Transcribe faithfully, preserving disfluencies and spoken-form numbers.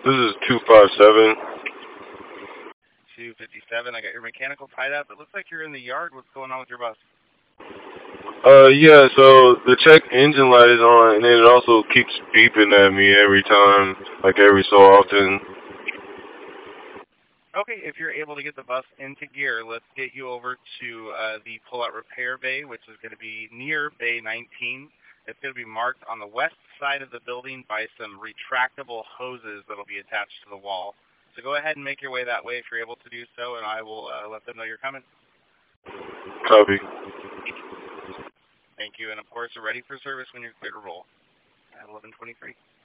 This is two five seven. two fifty-seven. I got your mechanical tied up. It looks like you're in the yard. What's going on with your bus? Uh, yeah, so the check engine light is on, and then it also keeps beeping at me every time, like every so often. Okay, if you're able to get the bus into gear, let's get you over to uh, the pull-out repair bay, which is going to be near Bay nineteen. It's going to be marked on the west side of the building by some retractable hoses that will be attached to the wall. So go ahead and make your way that way if you're able to do so, and I will uh, let them know you're coming. Copy. Thank you, and of course, we're ready for service when you're clear to roll at eleven twenty-three.